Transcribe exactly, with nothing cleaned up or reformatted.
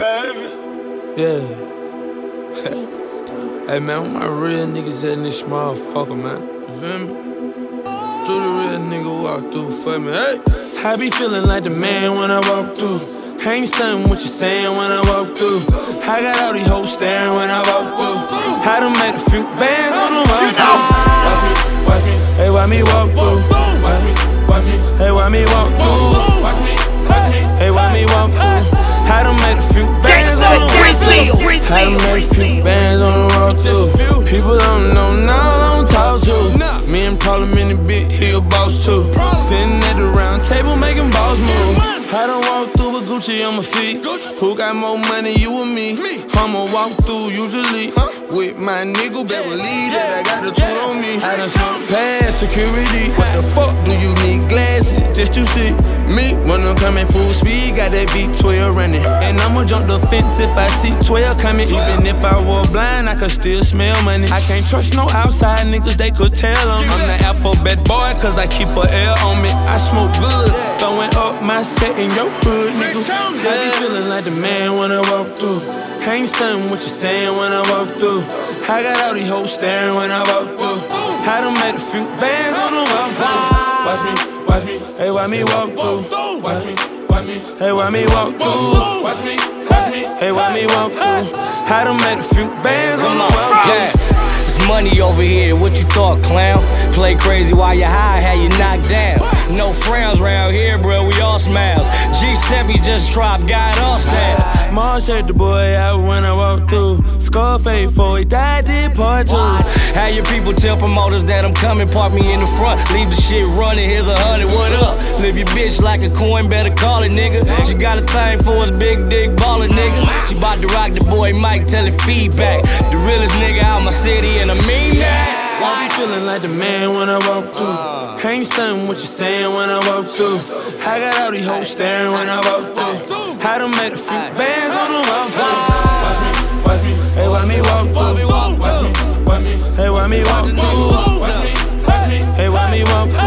baby. Yeah. Hey, man, where my real niggas at in this motherfucker, man? You feel me? Do the real nigga walk through for me, hey? I be feeling like the man when I walk through. I ain't stunning what you saying when I walk through. I got all these hoes staring when I walk through. I done made a few bands on the walk through. Watch me, watch me, hey, why me walk through? Watch me, watch me, hey, why me walk through? Watch me, watch me, hey, why me walk through? I done made a few bands on the walk through. I done made a few bands on the walk through. People don't know now, I don't talk to. Me and Parliament in the big, he a boss too. Sitting at the round table making balls move. I done walk through with Gucci on my feet. Who got more money, you or me? I'ma walk through usually with my nigga, better believe that I got the tool on me. I done swung past security. What the fuck do you need glasses just to see me? When I'm coming full speed, got that V twelve running. And I'ma jump the fence if I see twelve coming. Even if I were blind, I could still smell money. I can't trust no outside niggas, they could tell them I'm the alphabet boy, cause I keep a L on me. I smoke good, throwing up my set in your hood, nigga. I be feeling like the man when I walk through. I ain't stunning what you saying when I walk through. I got all these hoes staring when I walk through. I done made a few bands on the walk through. Watch me, watch me, hey, why me walk through? Watch me, watch me, hey, why me walk through? Watch me, watch me, hey, why me walk through? I done made a few bands on the walk through. Money over here, what you thought, clown? Play crazy while you high, how you knocked down. No frowns round here, bro, we all smiles. G seven just dropped, got all styles. Marsh had the boy out when I walked through. Scarface before he died, did part two. How your people tell promoters that I'm coming, park me in the front, leave the shit running, here's a hundred, what up? Live your bitch like a coin, better call it, nigga. She got a thing for us, big dick baller, nigga. She bout to rock the boy Mike, tell it feedback. The realest nigga out my city, and I mean that. I be feeling like the man when I walk through. I ain't stunning what you saying when I walk through. I got all these hoes staring when I walk through. I done made a few bands on the walk through. Watch me, watch me, hey, why me walk through? Watch me, watch me, hey, why me walk through? Watch me, watch me, hey, why me walk through?